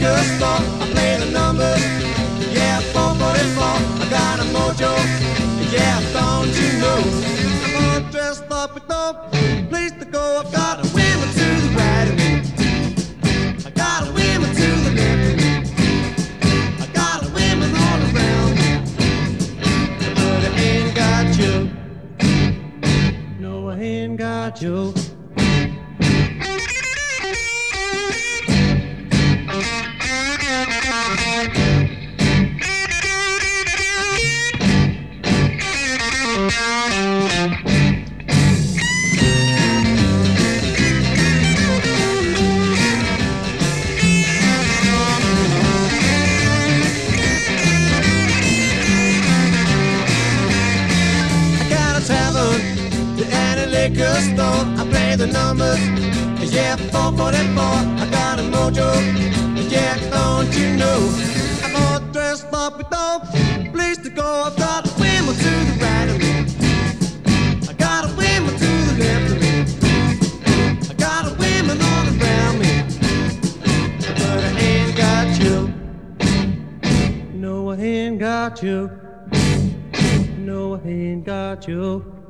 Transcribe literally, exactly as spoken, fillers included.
liquor store. I play the numbers, yeah, four forty-four. I got a mojo, yeah, don't you know? I'm all dressed up with no place to go. I've got a women to the right of me, I got a women to the left of me, I got a women all around me, but I ain't got you. No, I ain't got you. Liquor store, I play the numbers, yeah, four forty-four. I got a mojo, yeah, don't you know? I'm all dressed up with no place to go. I've got a women to the right of me, I got a women to the left of me, I got a women all around me, but I ain't got you. No, I ain't got you. No, I ain't got you.